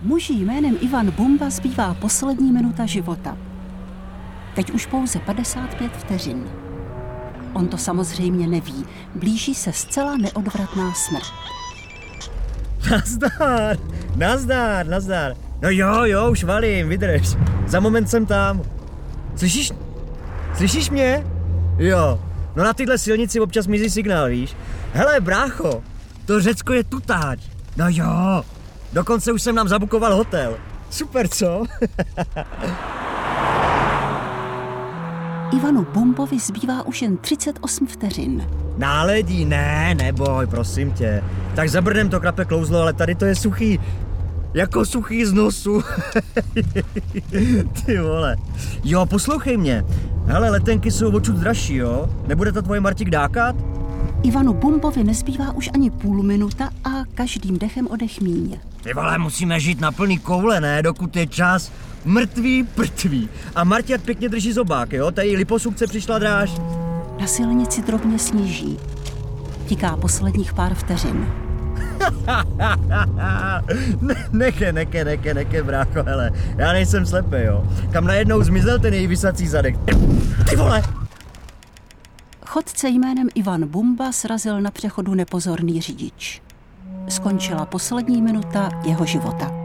Muži jménem Ivan Bumba zbývá poslední minuta života. Teď už pouze 55 vteřin. On to samozřejmě neví. Blíží se zcela neodvratná smrt. Nazdar. No jo, už valím, vydrž. Za moment jsem tam. Slyšíš mě? Jo, no na tyhle silnici občas mizí signál, víš? Hele, brácho, to Řecko je tutáč. No jo, dokonce už jsem nám zabukoval hotel. Super, co? Ivanu Bumbovi zbývá už jen 38 vteřin. Náledí, neboj, prosím tě. Tak za Brnem to krape klouzlo, ale tady to je suchý. Jako suchý z nosu. Ty vole. Jo, poslouchej mě. Hele, letenky jsou očud dražší, jo? Nebude to tvoje Martik dákat? Ivanu Bumbovi nezbývá už ani půl minuta a každým dechem odech míň. Ty vole, musíme žít na plný koule, ne? Dokud je čas. Mrtvý prtví. A Marťat pěkně drží zobák, jo? Tady liposukce přišla dráž. Na silnici drobně sníží. Tiká posledních pár vteřin. Neke, brácho, hele. Já nejsem slepý, jo? Kam najednou zmizel ten její visací zadek? Ty vole! Chodce jménem Ivan Bumba srazil na přechodu nepozorný řidič. Skončila poslední minuta jeho života.